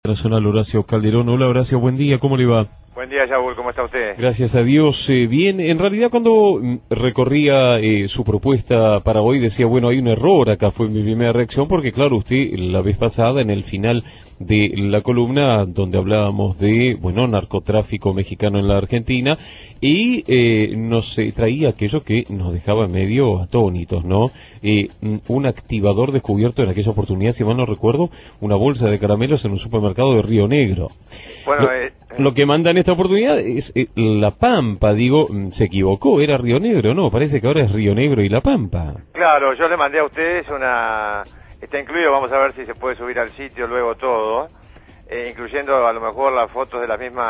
Nacional Horacio Calderón. Hola Horacio, buen día, ¿cómo le va? Buen día, Yaúl, ¿cómo está usted? Gracias a Dios, bien. En realidad cuando recorría su propuesta para hoy decía, bueno, hay un error acá, fue mi primera reacción, porque claro, usted la vez pasada en el final de la columna donde hablábamos de, bueno, narcotráfico mexicano en la Argentina, y nos traía aquello que nos dejaba medio atónitos, ¿no? Un activador descubierto en aquella oportunidad, si mal no recuerdo, una bolsa de caramelos en un supermercado de Río Negro. Bueno, Lo que manda en esta oportunidad es La Pampa, digo, se equivocó, era Río Negro, no, parece que ahora es Río Negro y La Pampa. Claro, yo le mandé a ustedes está incluido, vamos a ver si se puede subir al sitio luego todo, incluyendo a lo mejor las fotos de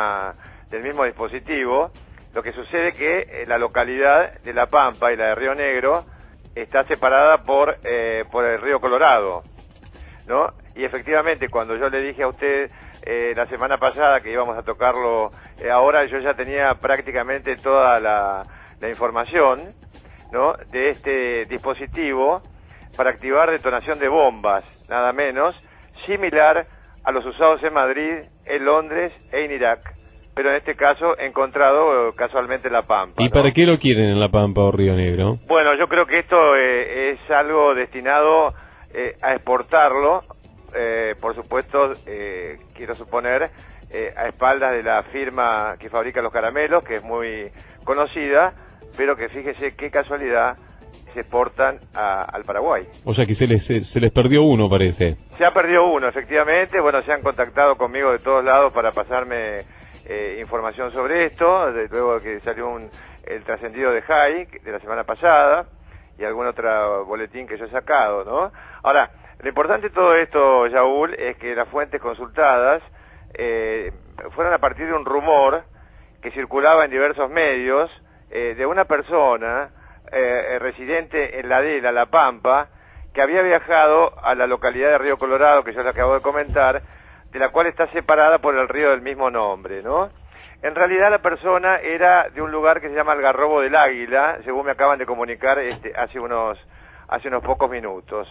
del mismo dispositivo. Lo que sucede que la localidad de La Pampa y la de Río Negro está separada por el río Colorado, ¿no? Y efectivamente, cuando yo le dije a usted la semana pasada que íbamos a tocarlo ahora, yo ya tenía prácticamente toda la información, ¿no?, de este dispositivo para activar detonación de bombas, nada menos, similar a los usados en Madrid, en Londres e en Irak, pero en este caso encontrado casualmente en La Pampa. ¿Y ¿no? para qué lo quieren en La Pampa o Río Negro? Bueno, yo creo que esto es algo destinado a exportarlo, por supuesto, quiero suponer, a espaldas de la firma que fabrica los caramelos, que es muy conocida, pero que fíjese qué casualidad se exportan al Paraguay. O sea que se les perdió uno, parece. Se ha perdido uno, efectivamente. Bueno, se han contactado conmigo de todos lados para pasarme información sobre esto, luego de que salió el trascendido de JAI de la semana pasada y algún otro boletín que yo he sacado, ¿no? Ahora, lo importante de todo esto, Yaúl, es que las fuentes consultadas fueron a partir de un rumor que circulaba en diversos medios de una persona residente en La Pampa, que había viajado a la localidad de Río Colorado, que yo le acabo de comentar, de la cual está separada por el río del mismo nombre, ¿no? En realidad la persona era de un lugar que se llama Algarrobo del Águila, según me acaban de comunicar hace unos pocos minutos.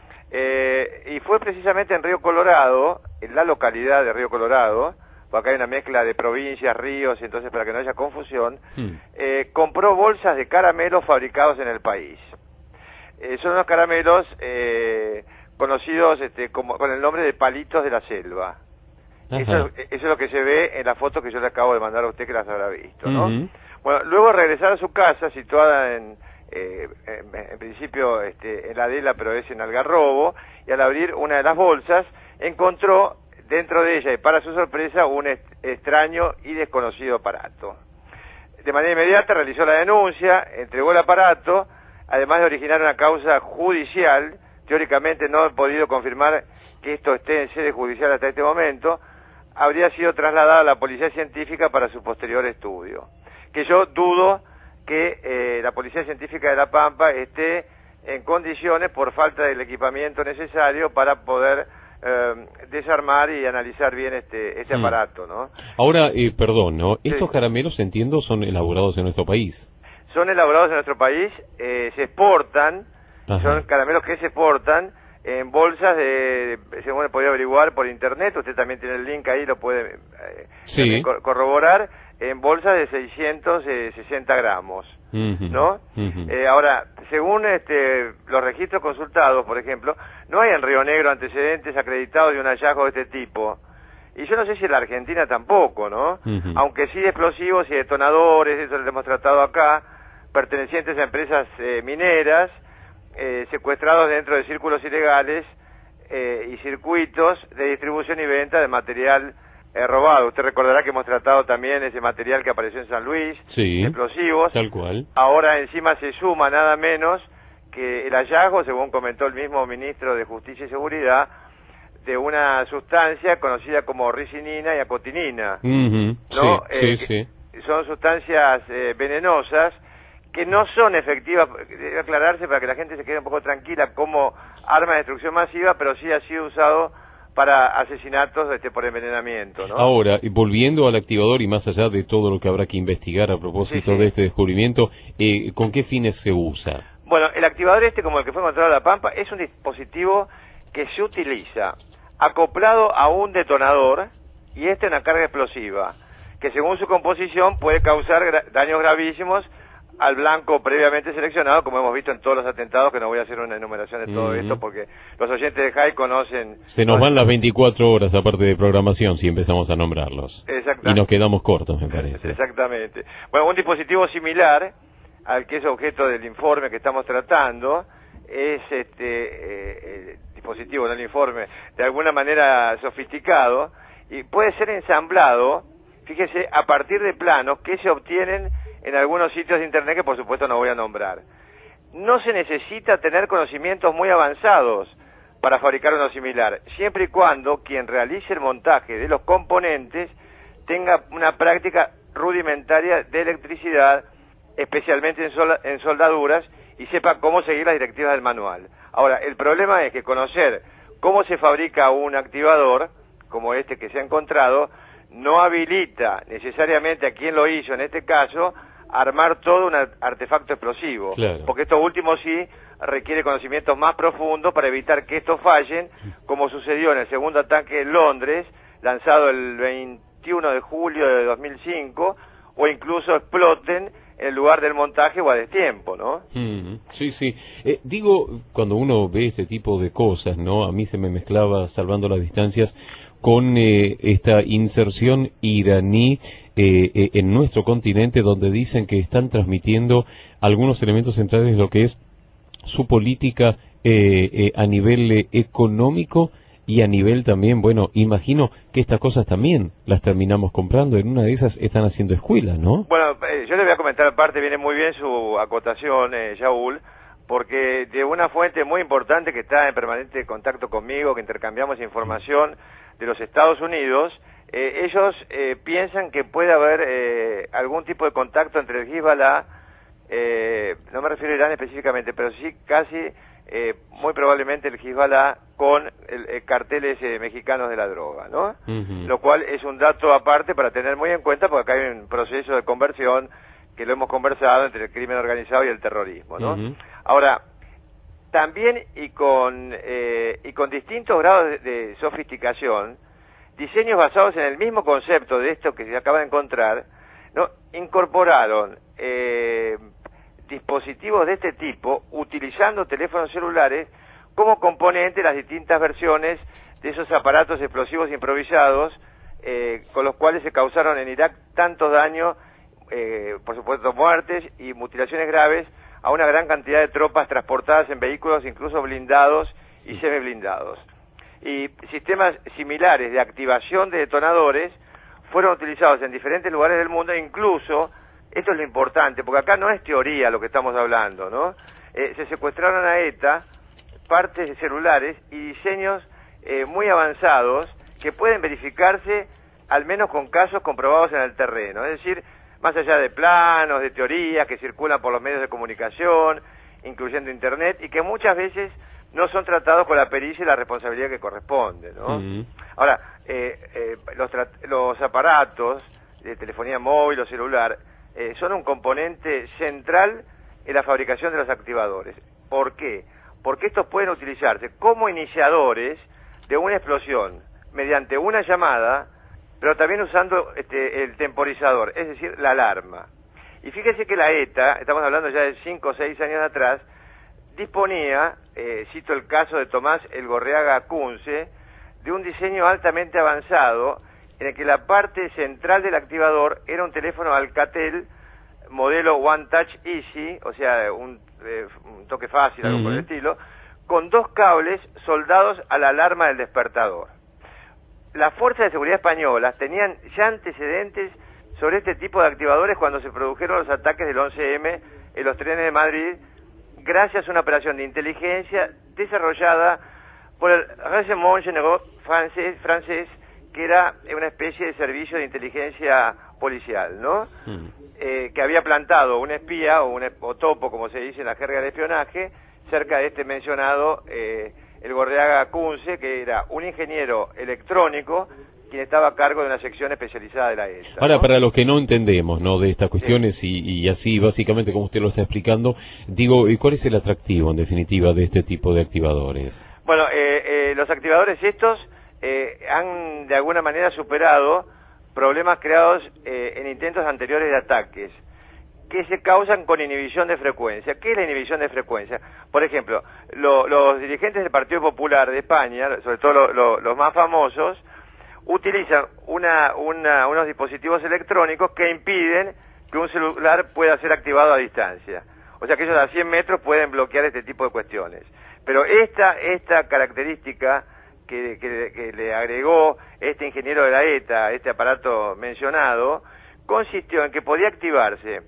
Y fue precisamente en Río Colorado, en la localidad de Río Colorado, porque acá hay una mezcla de provincias, ríos, entonces para que no haya confusión, compró bolsas de caramelos fabricados en el país. Son unos caramelos conocidos con el nombre de palitos de la selva. Eso es lo que se ve en la foto que yo le acabo de mandar a usted, que las habrá visto, ¿no? Bueno, luego regresar a su casa, situada en principio en la Adela, pero es en Algarrobo, y al abrir una de las bolsas encontró dentro de ella, y para su sorpresa, un extraño y desconocido aparato. De manera inmediata realizó la denuncia, entregó el aparato, además de originar una causa judicial. Teóricamente no he podido confirmar que esto esté en sede judicial hasta este momento. Habría sido trasladada a la Policía Científica para su posterior estudio, que yo dudo que la Policía Científica de La Pampa esté en condiciones, por falta del equipamiento necesario, para poder desarmar y analizar bien este aparato, ¿no? Ahora, perdón, ¿no? Estos caramelos, entiendo, son elaborados en nuestro país. Son elaborados en nuestro país, se exportan, son caramelos que se exportan en bolsas según he podido averiguar por internet, usted también tiene el link ahí, lo puede corroborar, en bolsas de 660 gramos, ¿no? Ahora, según los registros consultados, por ejemplo, no hay en Río Negro antecedentes acreditados de un hallazgo de este tipo. Y yo no sé si en la Argentina tampoco, ¿no? Aunque sí de explosivos y detonadores, eso lo hemos tratado acá, pertenecientes a empresas mineras, secuestrados dentro de círculos ilegales y circuitos de distribución y venta de material robado. Usted recordará que hemos tratado también ese material que apareció en San Luis, explosivos. Tal cual. Ahora encima se suma nada menos que el hallazgo, según comentó el mismo ministro de Justicia y Seguridad, de una sustancia conocida como ricinina y acotinina, ¿no? Son sustancias venenosas que no son efectivas, debe aclararse para que la gente se quede un poco tranquila, como arma de destrucción masiva, pero sí ha sido usado para asesinatos por envenenamiento, ¿no? Ahora, volviendo al activador y más allá de todo lo que habrá que investigar a propósito de este descubrimiento, ¿con qué fines se usa? Bueno, el activador como el que fue encontrado en La Pampa, es un dispositivo que se utiliza acoplado a un detonador y una carga explosiva, que según su composición puede causar daños gravísimos al blanco previamente seleccionado, como hemos visto en todos los atentados, que no voy a hacer una enumeración de todo esto, porque los oyentes de JAI conocen... Se nos van las 24 horas, aparte de programación, si empezamos a nombrarlos. Exactamente. Y nos quedamos cortos, me parece. Exactamente. Bueno, un dispositivo similar al que es objeto del informe que estamos tratando, es el dispositivo, no el informe, de alguna manera sofisticado, y puede ser ensamblado, fíjese, a partir de planos que se obtienen en algunos sitios de internet que por supuesto no voy a nombrar. No se necesita tener conocimientos muy avanzados para fabricar uno similar, siempre y cuando quien realice el montaje de los componentes tenga una práctica rudimentaria de electricidad, especialmente en soldaduras, y sepa cómo seguir las directivas del manual. Ahora, el problema es que conocer cómo se fabrica un activador, como este que se ha encontrado, no habilita necesariamente a quien lo hizo, en este caso, a armar todo un artefacto explosivo. Claro. Porque esto último sí requiere conocimientos más profundos para evitar que estos fallen, como sucedió en el segundo ataque en Londres, lanzado el 21 de julio de 2005, o incluso exploten en el lugar del montaje o a destiempo, ¿no? Sí, sí. Digo, cuando uno ve este tipo de cosas, ¿no? A mí se me mezclaba, salvando las distancias, con esta inserción iraní en nuestro continente, donde dicen que están transmitiendo algunos elementos centrales de lo que es su política a nivel económico y a nivel también, bueno, imagino que estas cosas también las terminamos comprando. En una de esas están haciendo escuela, ¿no? Bueno, yo le voy a comentar aparte, viene muy bien su acotación, Yaúl, porque de una fuente muy importante que está en permanente contacto conmigo, que intercambiamos información de los Estados Unidos, ellos piensan que puede haber algún tipo de contacto entre el Hezbollah, no me refiero a Irán específicamente, pero sí casi muy probablemente el Hezbollah con carteles mexicanos de la droga, ¿no? Lo cual es un dato aparte para tener muy en cuenta, porque acá hay un proceso de conversión que lo hemos conversado entre el crimen organizado y el terrorismo, ¿no? Ahora, también y con distintos grados de sofisticación, diseños basados en el mismo concepto de esto que se acaba de encontrar, ¿no? Incorporaron dispositivos de este tipo, utilizando teléfonos celulares como componente de las distintas versiones de esos aparatos explosivos improvisados, con los cuales se causaron en Irak tantos daños, por supuesto muertes y mutilaciones graves, a una gran cantidad de tropas transportadas en vehículos incluso blindados y semiblindados. Y sistemas similares de activación de detonadores fueron utilizados en diferentes lugares del mundo, e incluso, esto es lo importante, porque acá no es teoría lo que estamos hablando, ¿no? Se secuestraron a ETA partes de celulares y diseños muy avanzados que pueden verificarse al menos con casos comprobados en el terreno, es decir, más allá de planos, de teorías que circulan por los medios de comunicación, incluyendo Internet, y que muchas veces no son tratados con la pericia y la responsabilidad que corresponde, ¿no? Ahora, los aparatos de telefonía móvil o celular son un componente central en la fabricación de los activadores. ¿Por qué? Porque estos pueden utilizarse como iniciadores de una explosión mediante una llamada, pero también usando el temporizador, es decir, la alarma. Y fíjese que la ETA, estamos hablando ya de 5 o 6 años atrás, disponía, cito el caso de Tomás Elgorriaga Kunze, de un diseño altamente avanzado en el que la parte central del activador era un teléfono Alcatel modelo One Touch Easy, o sea, un toque fácil, algo por el estilo, con 2 cables soldados a la alarma del despertador. Las fuerzas de seguridad españolas tenían ya antecedentes sobre este tipo de activadores cuando se produjeron los ataques del 11M en los trenes de Madrid, gracias a una operación de inteligencia desarrollada por el Renseignement Généraux francés, que era una especie de servicio de inteligencia policial, ¿no? Que había plantado un espía o topo, como se dice en la jerga de espionaje, cerca de este mencionado el Gorriaga Kunze, que era un ingeniero electrónico quien estaba a cargo de una sección especializada de la ETA. Ahora, ¿no? para los que no entendemos, ¿no?, de estas cuestiones, y así básicamente como usted lo está explicando, digo, ¿y cuál es el atractivo en definitiva de este tipo de activadores? Bueno, los activadores estos han de alguna manera superado problemas creados en intentos anteriores de ataques, que se causan con inhibición de frecuencia. ¿Qué es la inhibición de frecuencia? Por ejemplo, los dirigentes del Partido Popular de España, sobre todo los más famosos, utilizan unos dispositivos electrónicos que impiden que un celular pueda ser activado a distancia. O sea que ellos a 100 metros pueden bloquear este tipo de cuestiones. Pero esta característica que le agregó este ingeniero de la ETA, este aparato mencionado, consistió en que podía activarse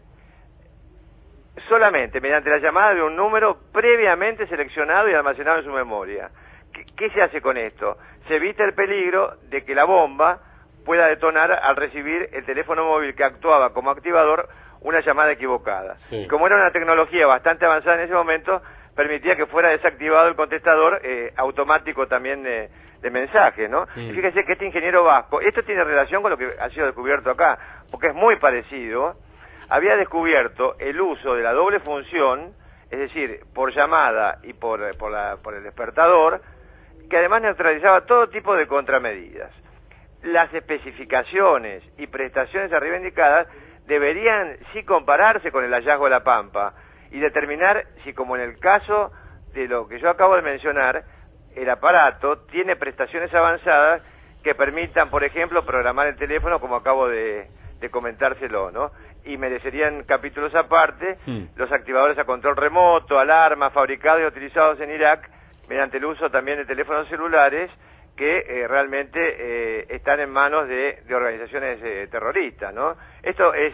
solamente mediante la llamada de un número previamente seleccionado y almacenado en su memoria. ¿Qué se hace con esto? Se evita el peligro de que la bomba pueda detonar al recibir el teléfono móvil que actuaba como activador una llamada equivocada. Sí. Como era una tecnología bastante avanzada en ese momento, permitía que fuera desactivado el contestador automático también de mensajes, ¿no? Y fíjese que este ingeniero vasco, esto tiene relación con lo que ha sido descubierto acá, porque es muy parecido. Había descubierto el uso de la doble función, es decir, por llamada y por el despertador, que además neutralizaba todo tipo de contramedidas. Las especificaciones y prestaciones arriba indicadas deberían sí compararse con el hallazgo de La Pampa y determinar si, como en el caso de lo que yo acabo de mencionar, el aparato tiene prestaciones avanzadas que permitan, por ejemplo, programar el teléfono, como acabo de comentárselo, ¿no? Y merecerían capítulos aparte los activadores a control remoto, alarmas fabricados y utilizados en Irak mediante el uso también de teléfonos celulares que realmente están en manos de organizaciones terroristas, ¿no? Esto es,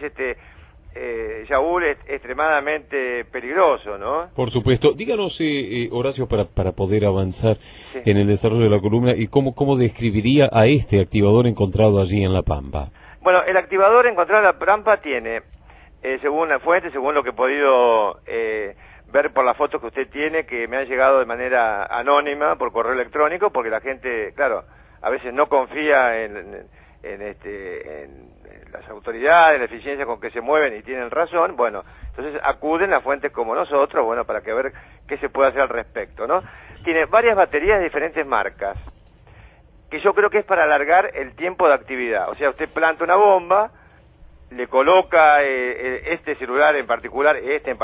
Yaúl, es extremadamente peligroso, ¿no? Por supuesto. Díganos, Horacio, para poder avanzar en el desarrollo de la columna, y cómo describiría a este activador encontrado allí en La Pampa. Bueno, el activador encontrado en La Pampa tiene, según la fuente, según lo que he podido ver por las fotos que usted tiene, que me han llegado de manera anónima por correo electrónico, porque la gente, claro, a veces no confía en las autoridades, en la eficiencia con que se mueven y tienen razón. Bueno, entonces acuden a fuentes como nosotros, bueno, para que ver qué se puede hacer al respecto, ¿no? Tiene varias baterías de diferentes marcas, que yo creo que es para alargar el tiempo de actividad. O sea, usted planta una bomba, le coloca este celular en particular,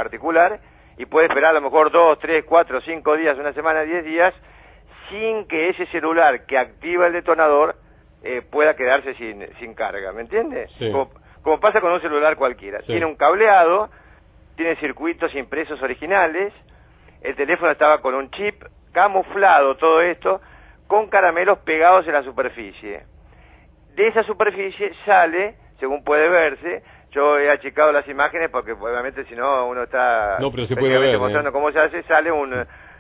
y puede esperar a lo mejor 2, 3, 4, 5 días, una semana, 10 días, sin que ese celular que activa el detonador pueda quedarse sin carga, ¿me entiende? Sí. Como pasa con un celular cualquiera. Sí. Tiene un cableado, tiene circuitos impresos originales, el teléfono estaba con un chip camuflado, todo esto, con caramelos pegados en la superficie. De esa superficie sale, según puede verse, yo he achicado las imágenes porque obviamente si no uno está pero se puede ver, mostrando cómo se hace, sale un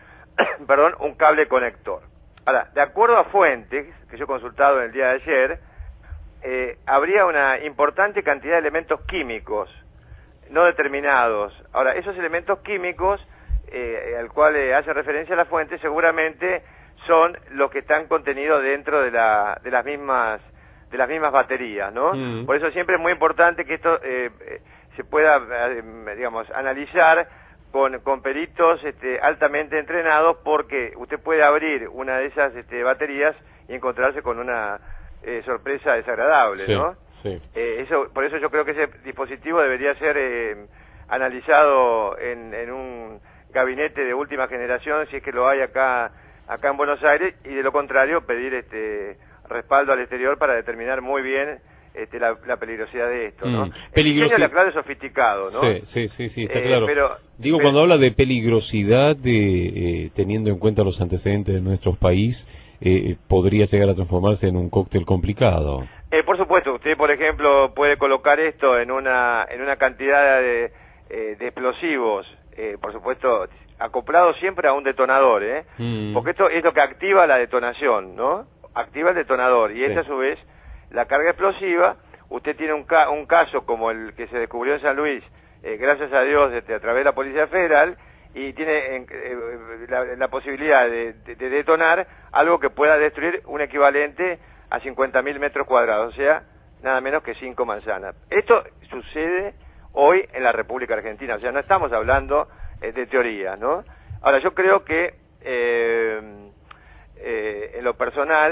cable conector. Ahora, de acuerdo a fuentes que yo he consultado en el día de ayer, habría una importante cantidad de elementos químicos no determinados. Ahora, esos elementos químicos al cual hace referencia la fuente seguramente son los que están contenidos dentro de las mismas baterías, ¿no? Por eso siempre es muy importante que esto se pueda, digamos, analizar con peritos altamente entrenados, porque usted puede abrir una de esas baterías y encontrarse con una sorpresa desagradable, ¿no? Sí. Por eso yo creo que ese dispositivo debería ser analizado en un gabinete de última generación, si es que lo hay acá en Buenos Aires, y de lo contrario pedir respaldo al exterior para determinar muy bien la peligrosidad de esto, ¿no? Peligrosidad. Claro, es sofisticado, ¿no? Sí, está claro. Cuando habla de peligrosidad, teniendo en cuenta los antecedentes de nuestro país, podría llegar a transformarse en un cóctel complicado. Por supuesto, usted, por ejemplo, puede colocar esto en una cantidad de explosivos, por supuesto, acoplado siempre a un detonador, porque esto es lo que activa la detonación, ¿no? Activa el detonador, y esa a su vez la carga explosiva. Usted tiene un caso como el que se descubrió en San Luis, gracias a Dios, a través de la Policía Federal, y tiene la posibilidad de detonar algo que pueda destruir un equivalente a 50.000 metros cuadrados, o sea, nada menos que 5 manzanas. Esto sucede hoy en la República Argentina, o sea, no estamos hablando de teoría, ¿no? Ahora, yo creo que en lo personal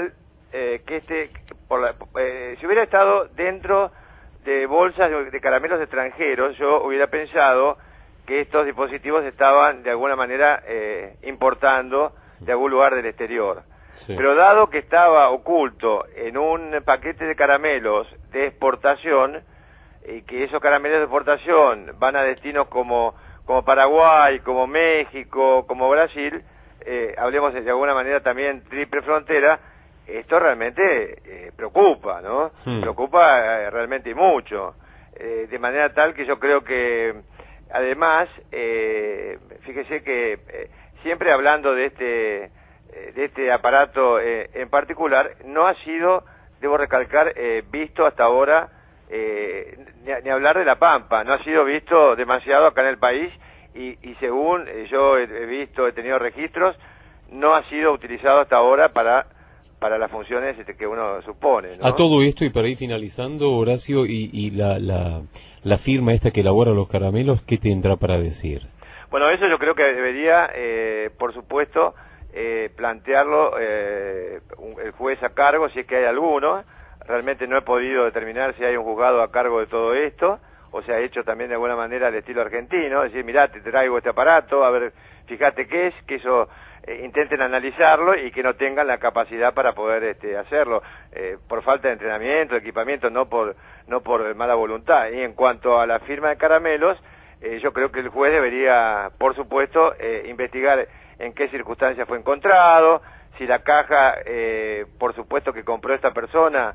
que si hubiera estado dentro de bolsas de caramelos extranjeros, yo hubiera pensado que estos dispositivos estaban de alguna manera importando de algún lugar del exterior. Sí. Pero dado que estaba oculto en un paquete de caramelos de exportación, y que esos caramelos de exportación van a destinos como Paraguay, como México, como Brasil, hablemos de alguna manera también triple frontera, esto realmente preocupa, ¿no? Preocupa realmente mucho, de manera tal que yo creo que, además, fíjese que siempre hablando de este aparato en particular, no ha sido, debo recalcar, visto hasta ahora, ni hablar de La Pampa, no ha sido visto demasiado acá en el país y según yo he visto, he tenido registros, no ha sido utilizado hasta ahora para las funciones que uno supone, ¿no? A todo esto, y para ir finalizando, Horacio, y la firma esta que elabora los caramelos, ¿qué tendrá para decir? Bueno, eso yo creo que debería, por supuesto, plantearlo el juez a cargo, si es que hay alguno. Realmente no he podido determinar si hay un juzgado a cargo de todo esto, o se ha hecho también de alguna manera al estilo argentino, es decir, mirá, te traigo este aparato, a ver, fíjate qué es, que eso intenten analizarlo y que no tengan la capacidad para poder hacerlo, por falta de entrenamiento, de equipamiento, no por mala voluntad. Y en cuanto a la firma de caramelos, yo creo que el juez debería, por supuesto, investigar en qué circunstancias fue encontrado, si la caja, por supuesto, que compró esta persona,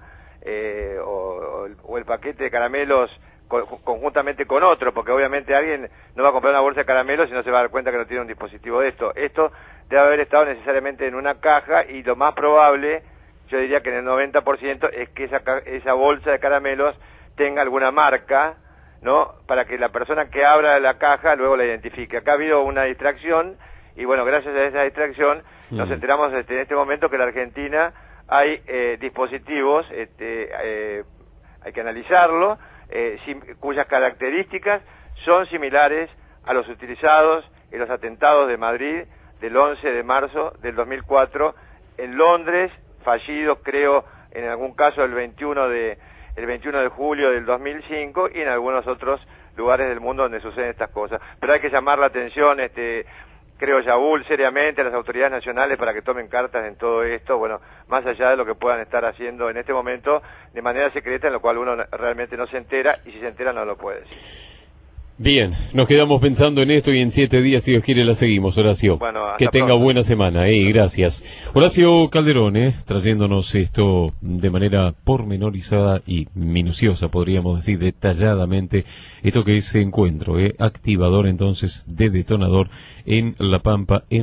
o el paquete de caramelos conjuntamente con otro, porque obviamente alguien no va a comprar una bolsa de caramelos y no se va a dar cuenta que no tiene un dispositivo de esto. Esto debe haber estado necesariamente en una caja, y lo más probable, yo diría que en el 90%, es que esa bolsa de caramelos tenga alguna marca, ¿no?, para que la persona que abra la caja luego la identifique. Acá ha habido una distracción, y bueno, gracias a esa distracción nos enteramos en este momento que en la Argentina hay dispositivos, hay que analizarlo, cuyas características son similares a los utilizados en los atentados de Madrid del 11 de marzo del 2004, en Londres, fallidos creo en algún caso el 21 de julio del 2005, y en algunos otros lugares del mundo donde suceden estas cosas. Pero hay que llamar la atención, creo, Yaúl, seriamente a las autoridades nacionales para que tomen cartas en todo esto, bueno, más allá de lo que puedan estar haciendo en este momento de manera secreta, en lo cual uno realmente no se entera, y si se entera no lo puede decir. Bien, nos quedamos pensando en esto, y en 7 días, si Dios quiere, la seguimos, Horacio. Bueno, que tenga pronto. Buena semana, gracias. Horacio Calderón, trayéndonos esto de manera pormenorizada y minuciosa, podríamos decir, detalladamente, esto que es encuentro, activador entonces de detonador en La Pampa, en